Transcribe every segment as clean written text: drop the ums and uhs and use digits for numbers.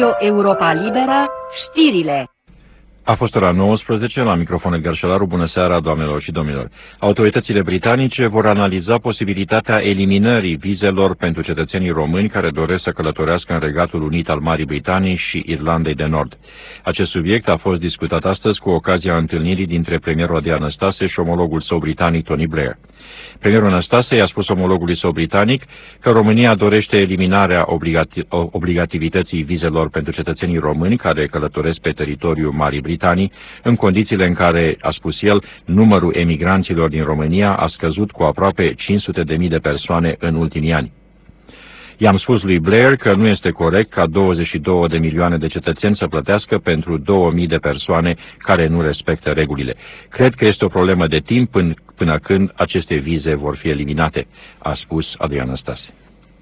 Radio Europa Liberă, știrile. A fost ora 19, la microfon Edgar Șelaru. Bună seara, doamnelor și domnilor. Autoritățile britanice vor analiza posibilitatea eliminării vizelor pentru cetățenii români care doresc să călătorească în Regatul Unit al Marii Britanii și Irlandei de Nord. Acest subiect a fost discutat astăzi cu ocazia întâlnirii dintre premierul Adi Anastase și omologul său britanic Tony Blair. Premierul Anastase i-a spus omologului său britanic că România dorește eliminarea obligativității vizelor pentru cetățenii români care călătoresc pe teritoriul Marii Britanii, în condițiile în care, a spus el, numărul emigranților din România a scăzut cu aproape 500.000 de persoane în ultimii ani. I-am spus lui Blair că nu este corect ca 22 de milioane de cetățeni să plătească pentru 2000 de persoane care nu respectă regulile. Cred că este o problemă de timp până când aceste vize vor fi eliminate, a spus Adi Anastase.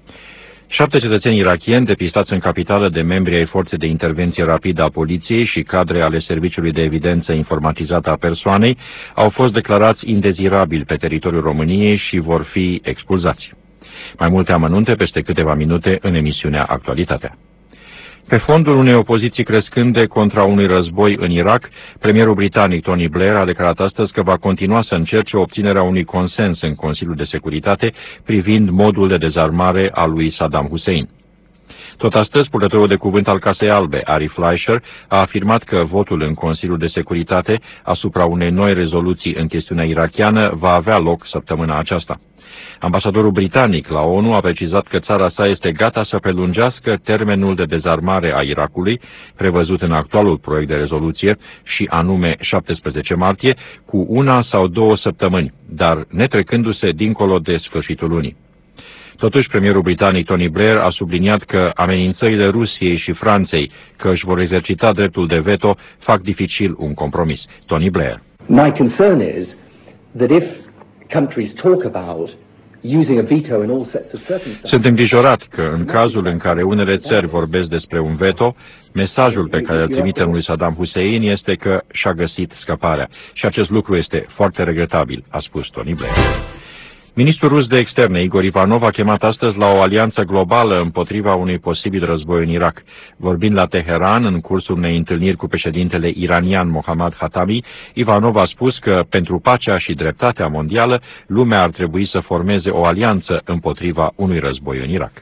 7 cetățeni irakieni depistați în capitală de membri ai forței de intervenție rapidă a poliției și cadre ale Serviciului de Evidență Informatizată a Persoanei au fost declarați indezirabili pe teritoriul României și vor fi expulzați. Mai multe amănunte peste câteva minute în emisiunea Actualitatea. Pe fondul unei opoziții crescânde contra unui război în Irak, premierul britanic Tony Blair a declarat astăzi că va continua să încerce obținerea unui consens în Consiliul de Securitate privind modul de dezarmare al lui Saddam Hussein. Tot astăzi, purtătorul de cuvânt al Casei Albe, Ari Fleischer, a afirmat că votul în Consiliul de Securitate asupra unei noi rezoluții în chestiunea irakiană va avea loc săptămâna aceasta. Ambasadorul britanic la ONU a precizat că țara sa este gata să prelungească termenul de dezarmare a Irakului, prevăzut în actualul proiect de rezoluție, și anume 17 martie, cu 1 sau 2 săptămâni, dar netrecându-se dincolo de sfârșitul lunii. Totuși, premierul britanic Tony Blair a subliniat că amenințările Rusiei și Franței că își vor exercita dreptul de veto fac dificil un compromis. Tony Blair. My concern is that if countries talk about using a veto in all sets of circumstances. Sunt îngrijorat că în cazul în care unele țări vorbesc despre un veto, mesajul pe care îl trimitem lui Saddam Hussein este că și-a găsit scăparea. Și acest lucru este foarte regretabil, a spus Tony Blair. Ministrul rus de externe, Igor Ivanov, a chemat astăzi la o alianță globală împotriva unui posibil război în Irak. Vorbind la Teheran, în cursul unei întâlniri cu președintele iranian Mohammad Khatami, Ivanov a spus că, pentru pacea și dreptatea mondială, lumea ar trebui să formeze o alianță împotriva unui război în Irak.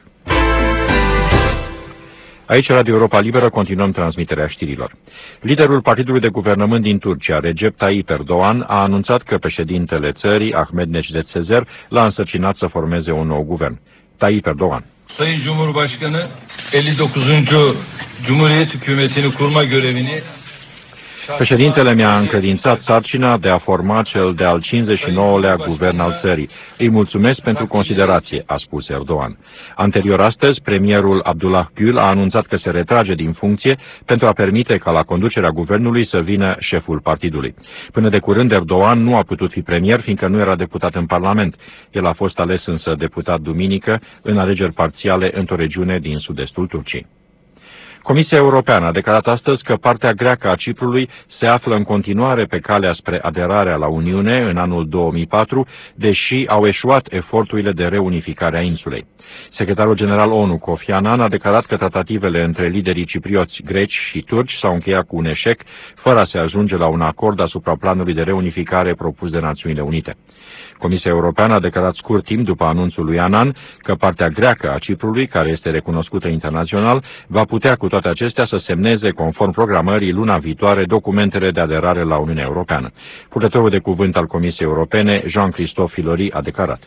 Aici, Radio Europa Liberă, continuăm transmiterea știrilor. Liderul partidului de guvernământ din Turcia, Recep Tayyip Erdoğan, a anunțat că președintele țării, Ahmet Necdet Sezer, l-a însărcinat să formeze un nou guvern. Tayyip Erdoğan. Sayın Cumhurbaşkanı, 59. Cumhuriyet hükümetini kurma görevini. Președintele mi-a încredințat sarcina de a forma cel de-al 59-lea guvern al țării. Îi mulțumesc pentru considerație, a spus Erdoğan. Anterior astăzi, premierul Abdullah Gül a anunțat că se retrage din funcție pentru a permite ca la conducerea guvernului să vină șeful partidului. Până de curând, Erdoğan nu a putut fi premier, fiindcă nu era deputat în Parlament. El a fost ales însă deputat duminică în alegeri parțiale într-o regiune din sud-estul Turciei. Comisia Europeană a declarat astăzi că partea greacă a Ciprului se află în continuare pe calea spre aderarea la Uniune în anul 2004, deși au eșuat eforturile de reunificare a insulei. Secretarul general ONU, Kofi Annan, a declarat că tratativele între liderii ciprioți greci și turci s-au încheiat cu un eșec, fără a se ajunge la un acord asupra planului de reunificare propus de Națiunile Unite. Comisia Europeană a declarat scurt timp după anunțul lui Annan că partea greacă a Ciprului, care este recunoscută internațional, va putea cu toate acestea să semneze, conform programării, luna viitoare documentele de aderare la Uniunea Europeană. Purtătorul de cuvânt al Comisiei Europene, Jean-Christophe Filori, a declarat.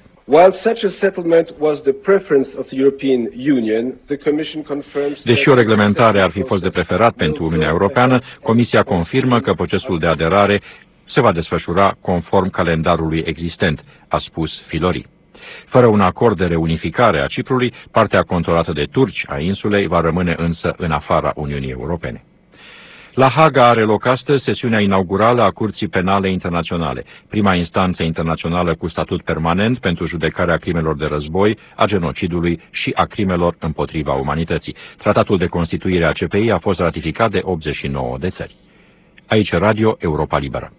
Deși o reglementare ar fi fost de preferat pentru Uniunea Europeană, Comisia confirmă că procesul de aderare se va desfășura conform calendarului existent, a spus Filori. Fără un acord de reunificare a Ciprului, partea controlată de turci a insulei va rămâne însă în afara Uniunii Europene. La Haga are loc astăzi sesiunea inaugurală a Curții Penale Internaționale, prima instanță internațională cu statut permanent pentru judecarea crimelor de război, a genocidului și a crimelor împotriva umanității. Tratatul de constituire a CPI a fost ratificat de 89 de țări. Aici Radio Europa Liberă.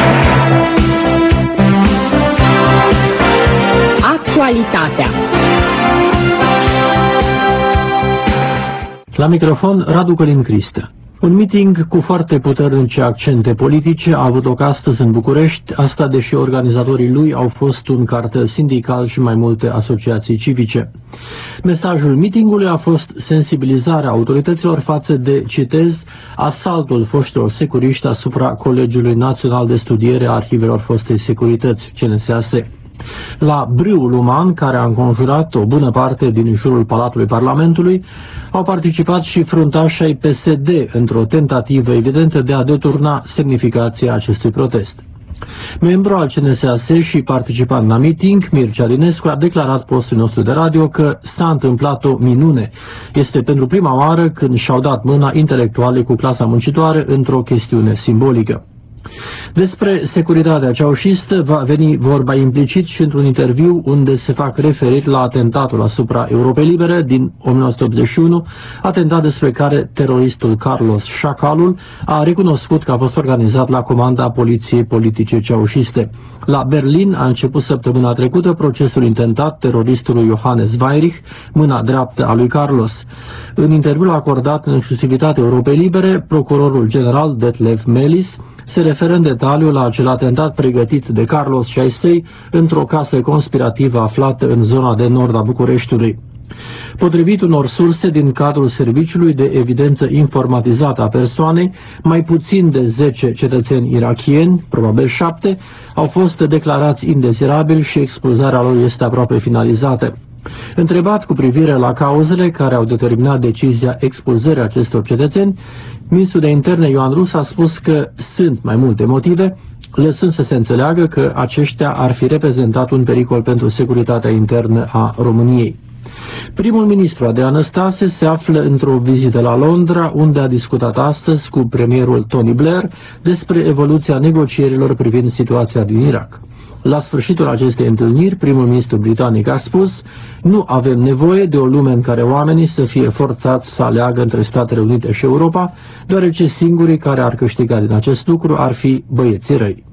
Actualitatea. La microfon, Radu Călin Cristă. Un meeting cu foarte puternice accente politice a avut loc astăzi în București, asta deși organizatorii lui au fost un cartel sindical și mai multe asociații civice. Mesajul meetingului a fost sensibilizarea autorităților față de, citez, asaltul foștilor securiști asupra Colegiului Național de Studiere a Arhivelor Fostei Securități, CNSAS. La brâul uman, care a înconjurat o bună parte din jurul Palatului Parlamentului, au participat și fruntașii ai PSD într-o tentativă evidentă de a deturna semnificația acestui protest. Membru al CNSAS și participant la meeting, Mircea Dinescu a declarat postului nostru de radio că s-a întâmplat o minune. Este pentru prima oară când și-au dat mâna intelectuale cu clasa muncitoare într-o chestiune simbolică. Despre securitatea ceaușistă va veni vorba implicit și într-un interviu unde se fac referiri la atentatul asupra Europei Libere din 1981, atentat despre care teroristul Carlos Șacalul a recunoscut că a fost organizat la comanda Poliției Politice Ceaușiste. La Berlin a început săptămâna trecută procesul intentat teroristului Johannes Weirich, mâna dreaptă a lui Carlos. În interviul acordat în exclusivitate Europei Libere, procurorul general Detlef Melis se referă în detaliu la acel atentat pregătit de Carlos și ai săi într-o casă conspirativă aflată în zona de nord a Bucureștiului. Potrivit unor surse din cadrul Serviciului de Evidență Informatizată a persoanei, mai puțin de 10 cetățeni irakieni, probabil 7, au fost declarați indezirabili și expulzarea lor este aproape finalizată. Întrebat cu privire la cauzele care au determinat decizia expulzării acestor cetățeni, ministrul de interne Ioan Rus a spus că sunt mai multe motive, lăsând să se înțeleagă că aceștia ar fi reprezentat un pericol pentru securitatea internă a României. Primul ministru Adrian Năstase se află într-o vizită la Londra, unde a discutat astăzi cu premierul Tony Blair despre evoluția negocierilor privind situația din Irak. La sfârșitul acestei întâlniri, primul ministru britanic a spus: nu avem nevoie de o lume în care oamenii să fie forțați să aleagă între Statele Unite și Europa, deoarece singurii care ar câștiga din acest lucru ar fi băieții răi.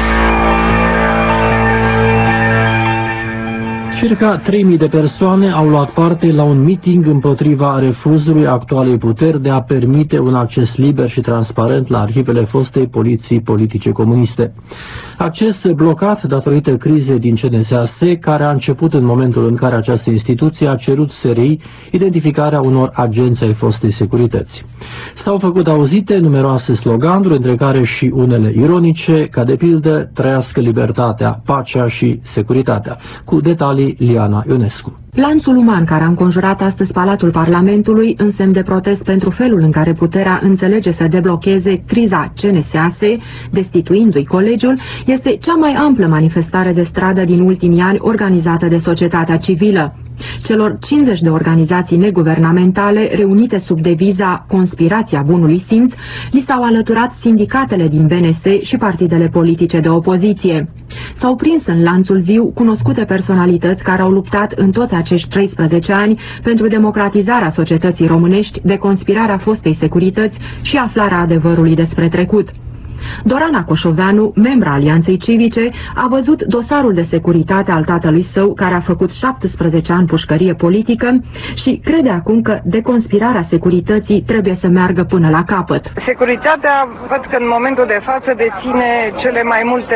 Circa 3.000 de persoane au luat parte la un meeting împotriva refuzului actualei puteri de a permite un acces liber și transparent la arhivele fostei poliții politice comuniste. Acces blocat datorită crizei din CNSAS, care a început în momentul în care această instituție a cerut SRI identificarea unor agenți ai fostei securități. S-au făcut auzite numeroase sloganuri, între care și unele ironice, ca de pildă trăiască libertatea, pacea și securitatea, cu detalii Liana Ionescu. Lanțul uman care a înconjurat astăzi Palatul Parlamentului în semn de protest pentru felul în care puterea înțelege să deblocheze criza CNSAS, destituindu-i colegiul, este cea mai amplă manifestare de stradă din ultimii ani organizată de societatea civilă. Celor 50 de organizații neguvernamentale reunite sub deviza Conspirația Bunului Simț li s-au alăturat sindicatele din BNS și partidele politice de opoziție. S-au prins în lanțul viu cunoscute personalități care au luptat în toți acești 13 ani pentru democratizarea societății românești, deconspirarea fostei securități și aflarea adevărului despre trecut. Dorana Coșoveanu, membra Alianței Civice, a văzut dosarul de securitate al tatălui său, care a făcut 17 ani pușcărie politică, și crede acum că deconspirarea securității trebuie să meargă până la capăt. Securitatea, văd că în momentul de față deține cele mai multe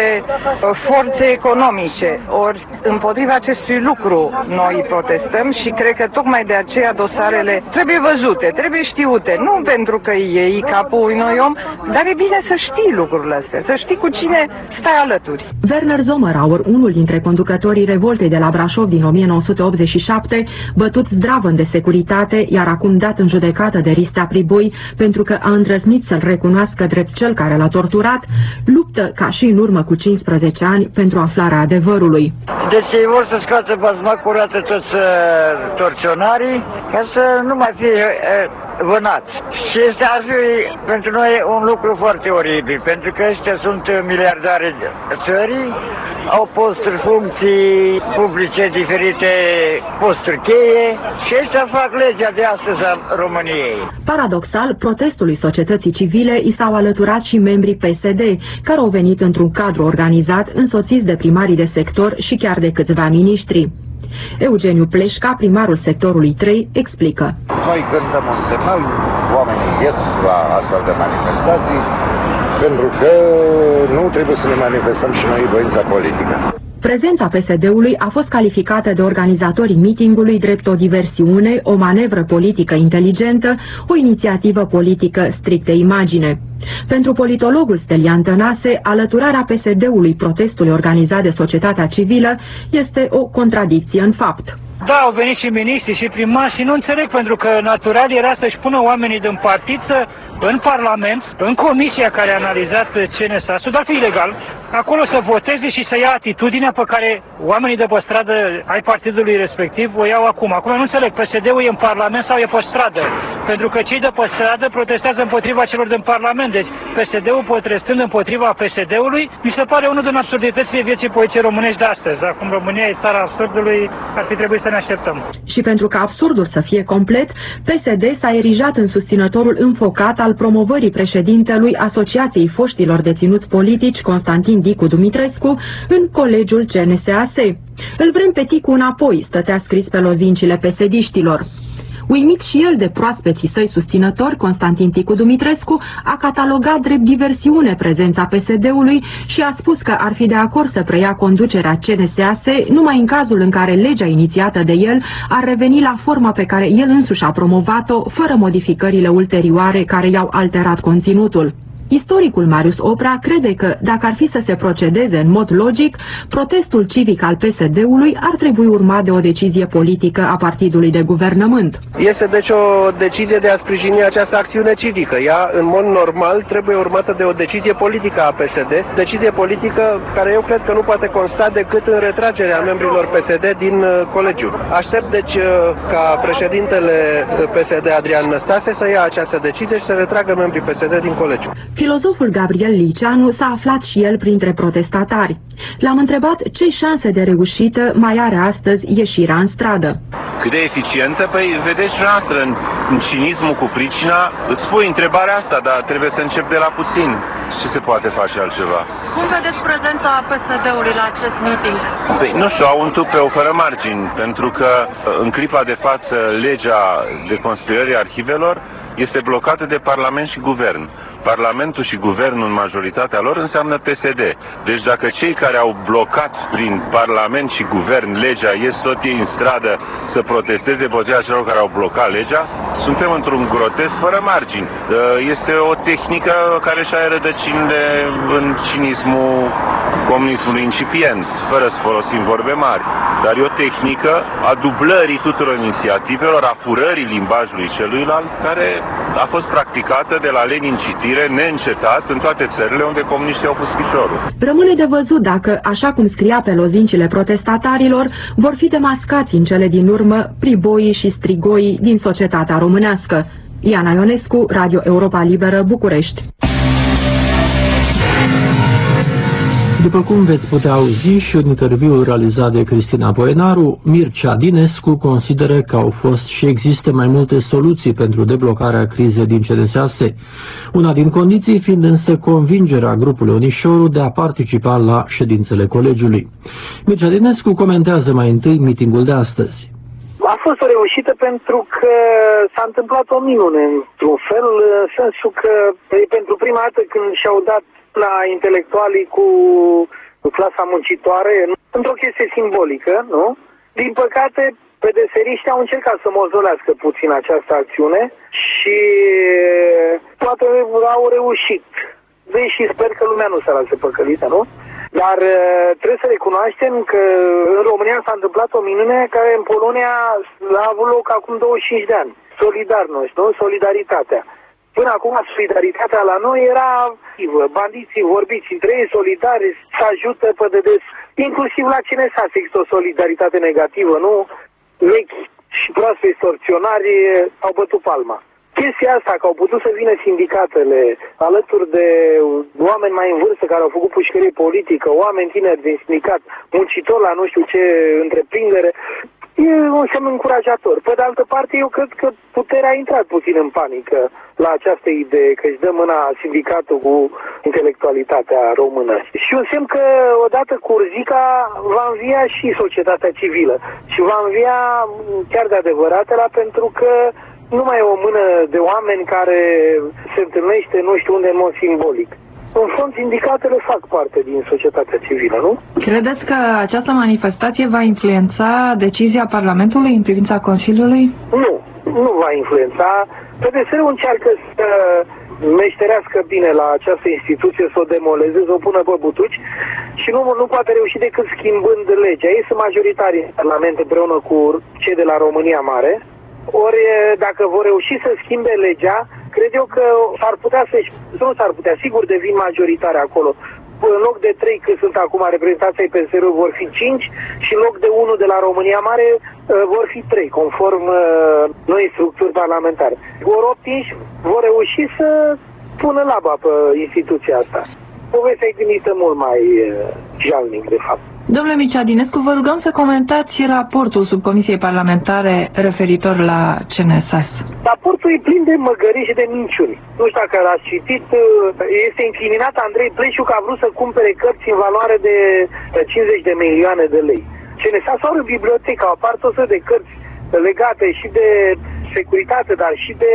forțe economice. Ori împotriva acestui lucru noi protestăm și cred că tocmai de aceea dosarele trebuie văzute, trebuie știute, nu pentru că iei capul unui om, dar e bine să știi lucrurile astea, să știi cu cine stai alături. Werner Sommerauer, unul dintre conducătorii revoltei de la Brașov din 1987, bătut zdravăn de securitate, iar acum dat în judecată de Ristea Priboi pentru că a îndrăznit să-l recunoască drept cel care l-a torturat, luptă ca și în urmă cu 15 ani pentru aflarea adevărului. Deci ei vor să scoată bazma curată toți torționarii ca să nu mai fie vânați. Și este ar fi pentru noi un lucru foarte oribil, pentru că ăștia sunt miliardari țării, au posturi, funcții publice diferite, posturi cheie și ăștia fac legea de astăzi a României. Paradoxal, protestului societății civile i s-au alăturat și membrii PSD, care au venit într-un cadru organizat, însoțiți de primarii de sector și chiar de câțiva miniștri. Eugeniu Pleșca, primarul sectorului 3, explică. Noi cântăm un semnal, oamenii ies la astfel de manifestații, pentru că nu trebuie să ne manifestăm și noi voința politică. Prezența PSD-ului a fost calificată de organizatorii mitingului drept o diversiune, o manevră politică inteligentă, o inițiativă politică strict de imagine. Pentru politologul Stelian Tănase, alăturarea PSD-ului protestului organizat de societatea civilă este o contradicție în fapt. Da, au venit și miniștri și primari și nu înțeleg, pentru că natural era să-și pună oamenii din partid în Parlament, în comisia care a analizat CNSAS-ul, dar fi ilegal, acolo să voteze și să ia atitudinea pe care oamenii de pe stradă ai partidului respectiv o iau acum. Acum nu înțeleg, PSD-ul e în Parlament sau e pe stradă? Pentru că cei de pe stradă protestează împotriva celor din Parlament, deci PSD-ul protestând împotriva PSD-ului, mi se pare unul din absurditățile vieții politice românești de astăzi. Dar cum România e țara absurdului, ar fi trebuit să ne așteptăm. Și pentru ca absurdul să fie complet, PSD s-a erijat în susținătorul înfocat al promovării președintelui Asociației Foștilor Deținuți Politici, Constantin Dicu Dumitrescu, în colegiul CNSAS. Îl vrem pe Ticu înapoi, stătea scris pe lozincile PSD-știlor. Uimit și el de proaspeții săi susținători, Constantin Ticu Dumitrescu a catalogat drept diversiune prezența PSD-ului și a spus că ar fi de acord să preia conducerea CNSAS numai în cazul în care legea inițiată de el ar reveni la forma pe care el însuși a promovat-o, fără modificările ulterioare care i-au alterat conținutul. Istoricul Marius Oprea crede că, dacă ar fi să se procedeze în mod logic, protestul civic al PSD-ului ar trebui urmat de o decizie politică a partidului de guvernământ. Este deci o decizie de a sprijini această acțiune civică. Ea, în mod normal, trebuie urmată de o decizie politică a PSD, decizie politică care eu cred că nu poate consta decât în retragerea membrilor PSD din colegiu. Aștept, deci, ca președintele PSD, Adrian Năstase, să ia această decizie și să retragă membrii PSD din colegiu. Filozoful Gabriel Liceanu s-a aflat și el printre protestatari. L-am întrebat ce șanse de reușită mai are astăzi ieșirea în stradă. Cât de eficientă? Păi vedeți noastră, în cinismul cu pricina, îți pui întrebarea asta, dar trebuie să încep de la puțin. Ce se poate face altceva? Cum vedeți prezența PSD-ului la acest meeting? Păi, nu știu, au un tupeu fără margini, pentru că în clipa de față legea de conspirării arhivelor este blocată de Parlament și Guvern. Parlamentul și Guvernul în majoritatea lor înseamnă PSD. Deci dacă cei care au blocat prin Parlament și Guvern legea ies tot ei în stradă să protesteze împotriva celor care au blocat legea, suntem într-un grotesc fără margini. Este o tehnică care și are rădăcinile în cinismul comunismului incipient, fără să folosim vorbe mari. Dar e o tehnică a dublării tuturor inițiativelor, a furării limbajului celuilalt, care a fost practicată de la Lenin citire neîncetat în toate țările unde comuniștii au pus piciorul. Rămâne de văzut dacă, așa cum scria pe lozincile protestatarilor, vor fi demascați în cele din urmă priboii și strigoii din societatea românească. Iana Ionescu, Radio Europa Liberă, București. După cum veți putea auzi și în interviul realizat de Cristina Poenaru, Mircea Dinescu consideră că au fost și există mai multe soluții pentru deblocarea crizei din CNSAS, una din condiții fiind însă convingerea grupului Onișoru de a participa la ședințele colegiului. Mircea Dinescu comentează mai întâi mitingul de astăzi. A fost o reușită pentru că s-a întâmplat o minune, într-un fel, în sensul că pentru prima dată când și-au dat la intelectualii cu clasa muncitoare, într-o chestie simbolică, nu? Din păcate, pedeseriștii au încercat să mozolească puțin această acțiune și toate au reușit. Deși sper că lumea nu s-a lăsat păcălită, nu? Dar trebuie să recunoaștem că în România s-a întâmplat o minune care în Polonia a avut loc acum 25 de ani. Solidarność, nu? Solidaritatea. Până acum solidaritatea la noi era bandiții vorbiți între ei, solidari, se ajută pe de des. Inclusiv la CNSAS există o solidaritate negativă, nu? Vechi și proaspeți torționari au bătut palma. Chestia asta, că au putut să vină sindicatele alături de oameni mai în vârstă care au făcut pușcărie politică, oameni tineri din sindicat, muncitori la nu știu ce întreprindere, e un semn încurajator. Pe de altă parte, eu cred că puterea a intrat puțin în panică la această idee că își dă mâna sindicatul cu intelectualitatea română. Și un semn că odată cu urzica va învia și societatea civilă și va învia chiar de adevăratele, pentru că nu mai e o mână de oameni care se întâlnește nu știu unde în mod simbolic. În fond, sindicatele fac parte din societatea civilă, nu? Credeți că această manifestație va influența decizia Parlamentului în privința Consiliului? Nu va influența. PDS-ul încearcă să meșterească bine la această instituție, să o demoleze, să o pună pe butuci și nu poate reuși decât schimbând legea. Ei sunt majoritari în Parlament împreună cu cei de la România Mare. Ori dacă vor reuși să schimbe legea, cred eu că sigur devin majoritare acolo. În loc de 3 cât sunt acum reprezentați ai PSR-ului vor fi 5 și în loc de 1 de la România Mare vor fi 3, conform noi structuri parlamentare. Vor obtinși, vor reuși să pună laba pe instituția asta. Povestea e gândită mult mai jalnic, de fapt. Domnule Mircea-Dinescu, vă rugăm să comentați raportul subcomisiei parlamentare referitor la CNSS. Raportul e plin de măgării și de minciuni. Nu știu dacă l-ați citit, este incriminat Andrei Pleșu că a vrut să cumpere cărți în valoare de 50 de milioane de lei. CNSS are o bibliotecă, apar tot de cărți legate și de securitate, dar și de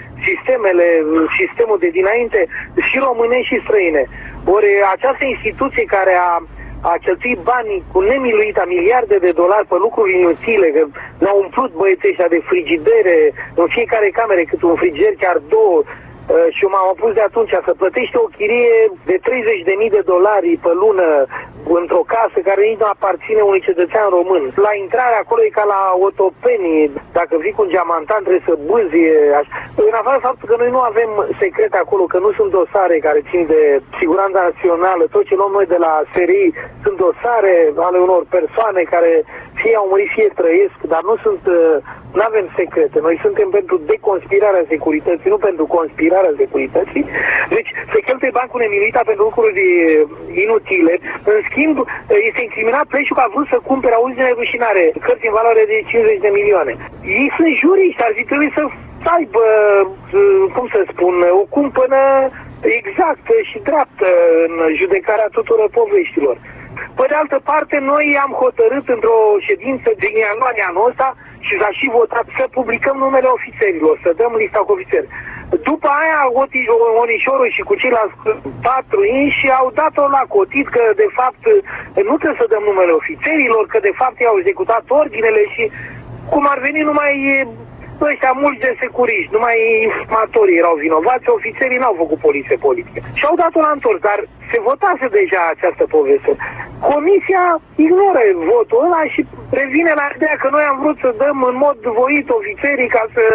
sistemul de dinainte, și române și străine. Ori această instituție care a cheltuit banii cu nemiluita miliarde de dolari pe lucruri inutile, că ne-au umplut băieții ăștia de frigidere, în fiecare cameră cât un frigider, chiar 2, și m-am opus de atunci să plătește o chirie de 30.000 de dolari pe lună într-o casă care nici nu aparține unui cetățean român. La intrare acolo e ca la Otopenii, dacă vii cu un geamantan trebuie să bâzi. În afară de faptul că noi nu avem secrete acolo, că nu sunt dosare care țin de siguranța națională, tot ce luăm noi de la SRI sunt dosare ale unor persoane care fie au murit, fie trăiesc, dar nu avem secrete. Noi suntem pentru deconspirarea securității, nu pentru conspirarea securității. Deci se cheltuie bani cu nemiluita pentru lucruri inutile. În schimb, este incriminat Pleșu că a vrut să cumpere, auzi de nerușinare, cărți în valoare de 50 de milioane. Ei sunt juriști, ar fi trebuit să aibă, cum să spun, o cumpănă exactă și dreaptă în judecarea tuturor poveștilor. Pe de altă parte, noi am hotărât într-o ședință din ianuarie anul ăsta și s-a și votat să publicăm numele ofițerilor, să dăm lista cu ofițeri. După aia, Onișorul și cu ceilalți 4 inși au dat-o la cotit că, de fapt, nu trebuie să dăm numele ofițerilor, că, de fapt, i-au executat ordinele și, cum ar veni, numai ăștia mulți de securiști, numai informatorii erau vinovați, ofițerii n-au făcut poliție politică. Și au dat-o la întors, dar se votase deja această poveste. Comisia ignoră votul ăla și revine la ideea că noi am vrut să dăm în mod voit ofițerii ca să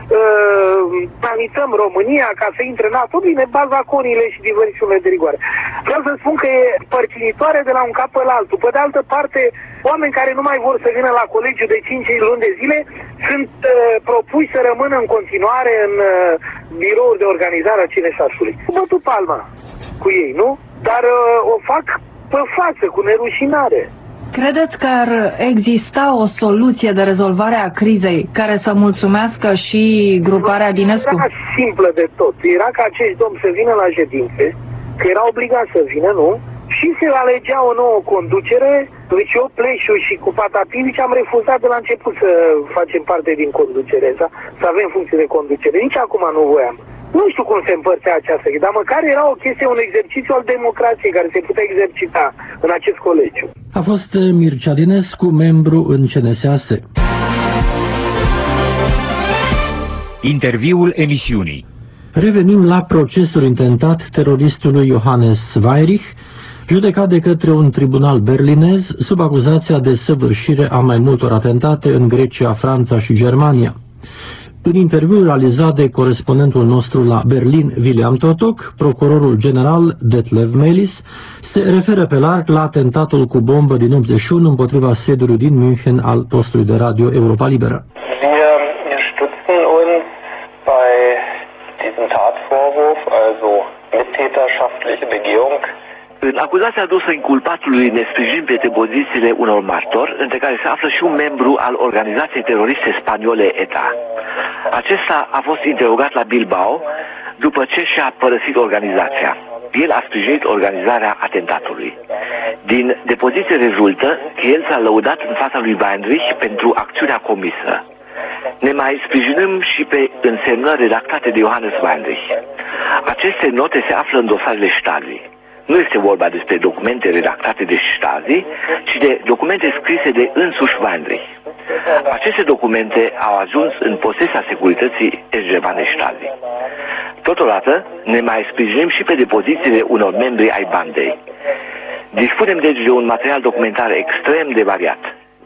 anităm România, ca să intre în NATO, bine, bazaconile și diversiunile de rigoare. Vreau să spun că e părținitoare de la un cap la altul. Pe de altă parte, oameni care nu mai vor să vină la colegiu de 5 luni de zile sunt propuși să rămână în continuare în birouri de organizare a CNSS-ului. Bătu palma cu ei, nu? Dar o fac pe față, cu nerușinare. Credeți că ar exista o soluție de rezolvare a crizei care să mulțumească și gruparea Dinescu? Era simplă de tot. Era ca acești domni să vină la ședințe, că era obligat să vină, nu? Și se alegea o nouă conducere. Deci eu, Pleșu și cu Patapivici am refuzat de la început să facem parte din conducere, să avem funcție de conducere. Nici acum nu voiam. Nu știu cum se împărțea această, dar măcar era o chestie, un exercițiu al democrației care se putea exercita în acest colegiu. A fost Mircea Dinescu, membru în CNSAS. Interviul emisiunii. Revenim la procesul intentat teroristului Johannes Weirich, judecat de către un tribunal berlinez sub acuzația de săvârșire a mai multor atentate în Grecia, Franța și Germania. În interviul realizat de corespondentul nostru la Berlin, William Totok, procurorul general Detlev Melis se referă pe larg la atentatul cu bombă din 81 împotriva sediului din München al postului de radio Europa Liberă. Wir stützen uns bei diesem Tatvorwurf, also mittäterschaftliche Begehung În acuzația adusă inculpatului ne sprijinim pe pozițiile unor martori, între care se află și un membru al organizației teroriste spaniole ETA. Acesta a fost interogat la Bilbao după ce și-a părăsit organizația. El a sprijinit organizarea atentatului. Din depoziție rezultă că el s-a lăudat în fața lui Weinrich pentru acțiunea comisă. Ne mai sprijinăm și pe însemnări redactate de Johannes Weinrich. Aceste note se află în dosarele Stasi. Nu este vorba despre documente redactate de Stasi, ci de documente scrise de însuși Weinrich. Aceste documente au ajuns în posesia securității germane Stasi. Totodată ne mai sprijinim și pe depozițiile unor membri ai bandei. Dispunem deci de un material documentar extrem de variat.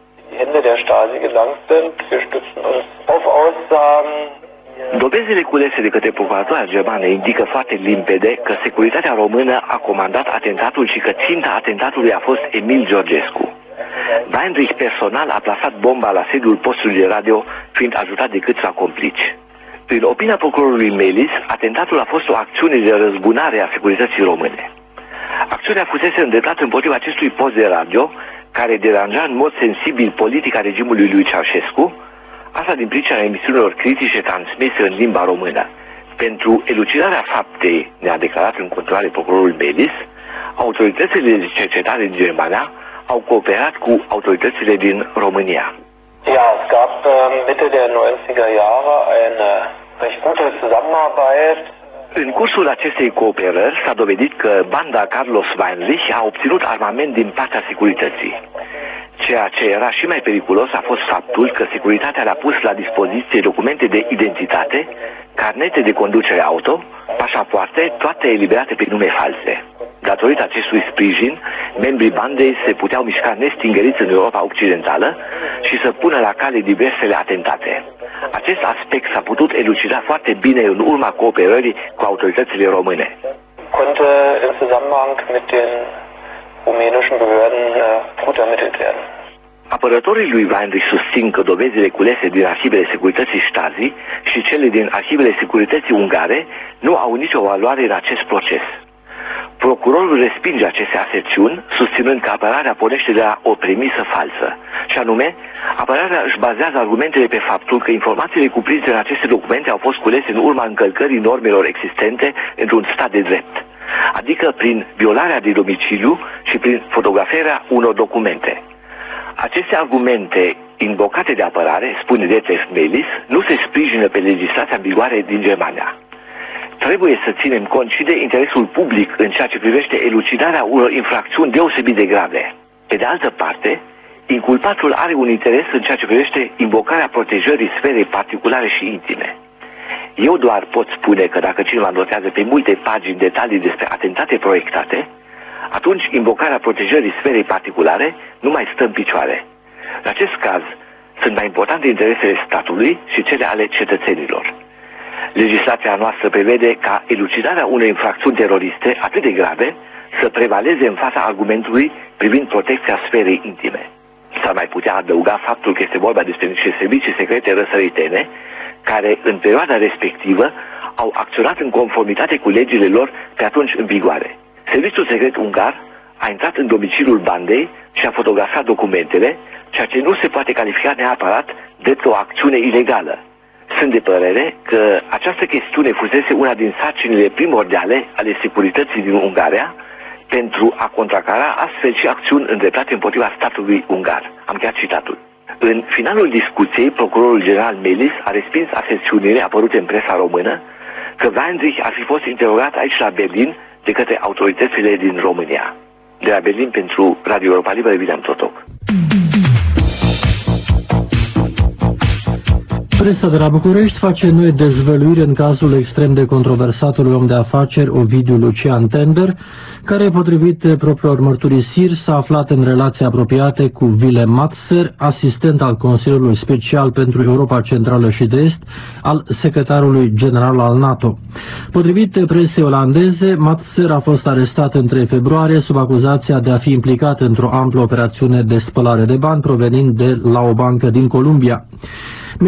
Dovezile culese de către procuratura germană indică foarte limpede că securitatea română a comandat atentatul și că ținta atentatului a fost Emil Georgescu. Weinrich personal a plasat bomba la sediul postului de radio, fiind ajutat de câțiva complici. În opinia procurorului Melis, atentatul a fost o acțiune de răzbunare a securității române. Acțiunea fusese îndreptată împotriva acestui post de radio, care deranja în mod sensibil politica regimului lui Ceaușescu, asta din pricina emisiunilor critice transmise în limba română. Pentru elucidarea faptei, ne-a declarat în continuare procurorul Melis, autoritățile de cercetare din Germania au cooperat cu autoritățile din România. Ja, es gab Mitte der 90er Jahre eine recht gute Zusammenarbeit. În cursul acestei cooperări s-a dovedit că banda Carlos Weinrich a obținut armament din partea securității. Ceea ce era și mai periculos a fost faptul că securitatea le-a pus la dispoziție documente de identitate, carnete de conducere auto, pașapoarte, toate eliberate pe nume false. Datorită acestui sprijin, membrii bandei se puteau mișca nestingeriți în Europa Occidentală și să pună la cale diversele atentate. Acest aspect s-a putut elucida foarte bine în urma cooperării cu autoritățile române. Konnte im Zusammenhang mit den rumänischen Behörden gut ermittelt werden. Apărătorii lui Weinrich susțin că dovezile culese din arhivele securității Stasi și cele din arhivele securității ungare nu au nicio valoare în acest proces. Procurorul respinge aceste aserțiuni, susținând că apărarea pornește de la o premisă falsă, și anume, apărarea își bazează argumentele pe faptul că informațiile cuprinse în aceste documente au fost culese în urma încălcării normelor existente într-un stat de drept, adică prin violarea de domiciliu și prin fotografierea unor documente. Aceste argumente invocate de apărare, spune Dietrich Melis, nu se sprijină pe legislația în vigoare din Germania. Trebuie să ținem cont și de interesul public în ceea ce privește elucidarea unor infracțiuni deosebit de grave. Pe de altă parte, inculpatul are un interes în ceea ce privește invocarea protejării sferei particulare și intime. Eu doar pot spune că dacă cineva notează pe multe pagini detalii despre atentate proiectate, atunci invocarea protejării sferei particulare nu mai stă în picioare. În acest caz, sunt mai importante interesele statului și cele ale cetățenilor. Legislația noastră prevede ca elucidarea unei infracțiuni teroriste atât de grave să prevaleze în fața argumentului privind protecția sferei intime. S-ar mai putea adăuga faptul că este vorba despre niște servicii secrete răsăritene care, în perioada respectivă, au acționat în conformitate cu legile lor pe atunci în vigoare. Serviciul secret ungar a intrat în domiciliul bandei și a fotografat documentele, ceea ce nu se poate califica neapărat drept o acțiune ilegală. Sunt de părere că această chestiune fusese una din sarcinile primordiale ale securității din Ungaria pentru a contracara astfel și acțiuni îndreptate împotriva statului ungar. Am chiar citatul. În finalul discuției, procurorul general Melis a respins aserțiunile apărute în presa română că Weinrich ar fi fost interogat aici la Berlin de către autoritățile din România. De la Berlin pentru Radio Europa Liberă, William Totoc. Presa de la București face noi dezvăluiri în cazul extrem de controversatului om de afaceri Ovidiu Lucian Tender, care, potrivit propriilor mărturisiri, s-a aflat în relații apropiate cu Willem Matser, asistent al Consiliului Special pentru Europa Centrală și de Est, al secretarului general al NATO. Potrivit presei olandeze, Matser a fost arestat în 3 februarie sub acuzația de a fi implicat într-o amplă operațiune de spălare de bani provenind de la o bancă din Columbia. Mediile de informații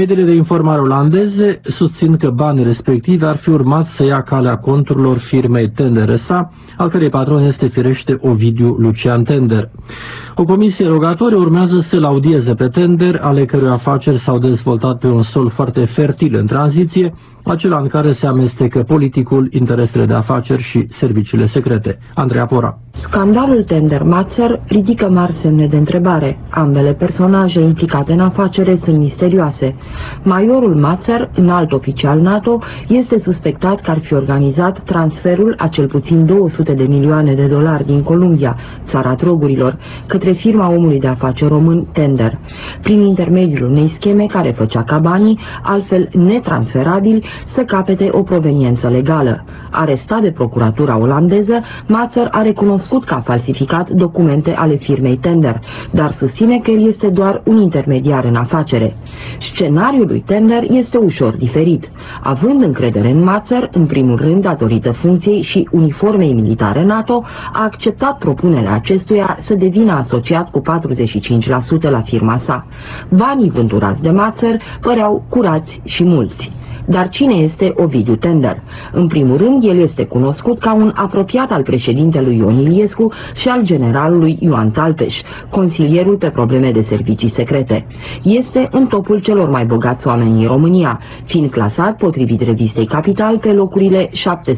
informare olandeze susțin că banii respectivi ar fi urmat să ia calea conturilor firmei Tender S.A., al cărei patron este firește Ovidiu Lucian Tender. O comisie rogatorie urmează să-l audieze pe Tender, ale cărui afaceri s-au dezvoltat pe un sol foarte fertil în tranziție, acela în care se amestecă politicul, interesele de afaceri și serviciile secrete. Andreea Pora. Scandalul Tender-Mazăr ridică mari semne de întrebare. Ambele personaje implicate în afacere sunt misterioase. Majorul Mazăr, înalt oficial NATO, este suspectat că ar fi organizat transferul a cel puțin 200 de milioane de dolari din Columbia, țara drogurilor, către firma omului de afaceri român Tender, prin intermediul unei scheme care făcea ca banii, altfel netransferabili, să capete o proveniență legală. Arestat de procuratura olandeză, Mazăr a recunoscut că a falsificat documente ale firmei Tender, dar susține că el este doar un intermediar în afacere. Scenariul lui Tender este ușor diferit. Având încredere în Mazăr, în primul rând datorită funcției și uniformei militare NATO, a acceptat propunerea acestuia să devină asociat cu 45% la firma sa. Banii vânturați de Mazăr păreau curați și mulți. Dar cine este Ovidiu Tender? În primul rând, el este cunoscut ca un apropiat al președintelui Ion Iliescu și al generalului Ioan Talpeș, consilierul pe probleme de servicii secrete. Este în topul celor mai bogați oameni din România, fiind clasat, potrivit revistei Capital, pe locurile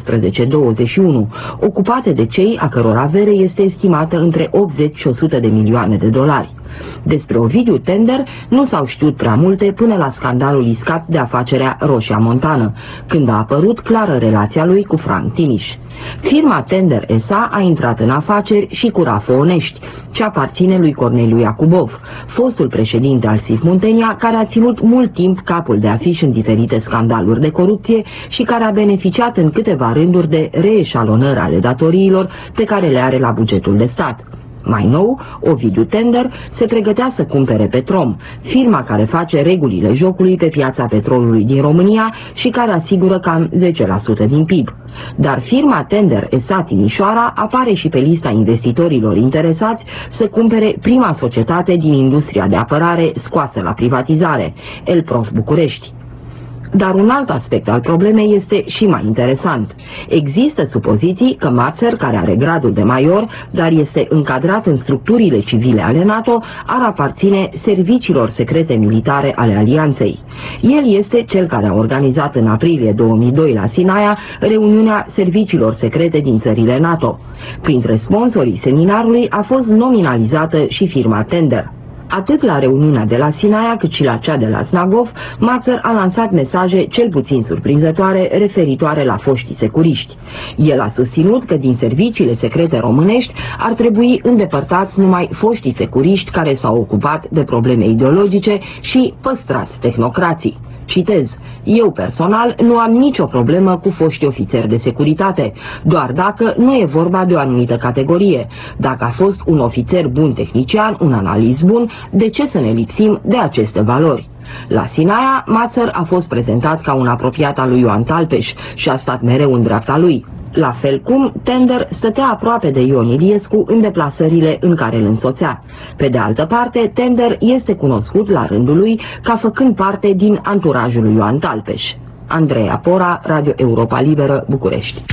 17-21, ocupate de cei a căror avere este estimată între 80 și 100 de milioane de dolari. Despre Ovidiu Tender nu s-au știut prea multe până la scandalul iscat de afacerea Roșia Montană, când a apărut clară relația lui cu Frank Timiș. Firma Tender S.A. a intrat în afaceri și cu rafă onești, ce aparține lui Corneliu Iacubov, fostul președinte al SIF Muntenia, care a ținut mult timp capul de afiș în diferite scandaluri de corupție și care a beneficiat în câteva rânduri de reeșalonări ale datoriilor pe care le are la bugetul de stat. Mai nou, Ovidiu Tender se pregătea să cumpere Petrom, firma care face regulile jocului pe piața petrolului din România și care asigură cam 10% din PIB. Dar firma Tender S.A. Timișoara apare și pe lista investitorilor interesați să cumpere prima societate din industria de apărare scoasă la privatizare, Elprof București. Dar un alt aspect al problemei este și mai interesant. Există supoziții că Mazăr, care are gradul de major, dar este încadrat în structurile civile ale NATO, ar aparține serviciilor secrete militare ale Alianței. El este cel care a organizat în aprilie 2002 la Sinaia reuniunea serviciilor secrete din țările NATO. Printre sponsorii seminarului a fost nominalizată și firma Tender. Atât la reuniunea de la Sinaia, cât și la cea de la Snagov, Mazăr a lansat mesaje cel puțin surprinzătoare referitoare la foștii securiști. El a susținut că din serviciile secrete românești ar trebui îndepărtați numai foștii securiști care s-au ocupat de probleme ideologice și păstrați tehnocrații. Citez: eu personal nu am nicio problemă cu foștii ofițeri de securitate, doar dacă nu e vorba de o anumită categorie. Dacă a fost un ofițer bun tehnician, un analist bun, de ce să ne lipsim de aceste valori? La Sinaia, Mazăr a fost prezentat ca un apropiat al lui Ioan Talpeș și a stat mereu în dreapta lui. La fel cum Tender stătea aproape de Ion Iliescu în deplasările în care îl însoțea. Pe de altă parte, Tender este cunoscut la rândul lui ca făcând parte din anturajul lui Ioan Talpeș. Andreea Pora, Radio Europa Liberă, București.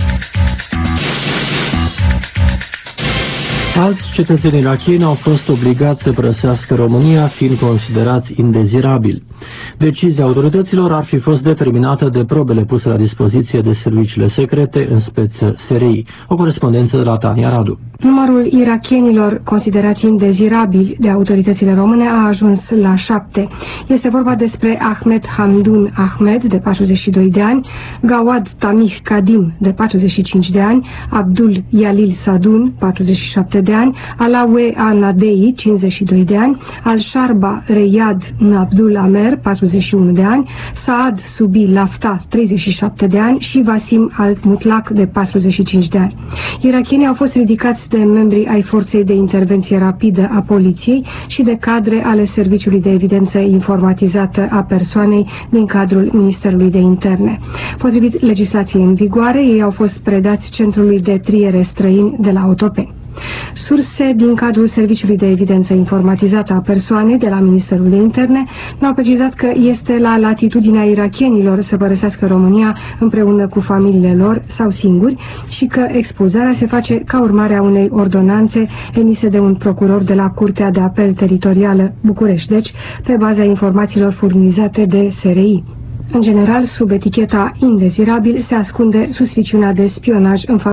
Alți cetățeni irakieni au fost obligați să părăsească România, fiind considerați indezirabili. Decizia autorităților ar fi fost determinată de probele puse la dispoziție de serviciile secrete, în speță SRI. O corespondență de la Tania Radu. Numărul irakienilor considerați indezirabili de autoritățile române a ajuns la 7. Este vorba despre Ahmed Hamdun Ahmed, de 42 de ani, Gawad Tamih Kadim, de 45 de ani, Abdul Yalil Sadun, 47 de ani, Alawe Anadei, 52 de ani, Al-Sharba Reyad Abdul Amer, 41 de ani, Saad Subi Lafta, 37 de ani și Vasim Al-Mutlaq, de 45 de ani. Irakienii au fost ridicați de membrii ai Forței de Intervenție Rapidă a Poliției și de cadre ale Serviciului de Evidență Informatizată a Persoanei din cadrul Ministerului de Interne. Potrivit legislației în vigoare, ei au fost predați Centrului de Triere Străini de la Otopeni. Surse din cadrul Serviciului de Evidență Informatizată a Persoanei de la Ministerul de Interne ne-au precizat că este la latitudinea irakienilor să părăsească România împreună cu familiile lor sau singuri și că expulzarea se face ca urmare a unei ordonanțe emise de un procuror de la Curtea de Apel Teritorială București, deci pe baza informațiilor furnizate de SRI. În general, sub eticheta indezirabil se ascunde suspiciunea de spionaj în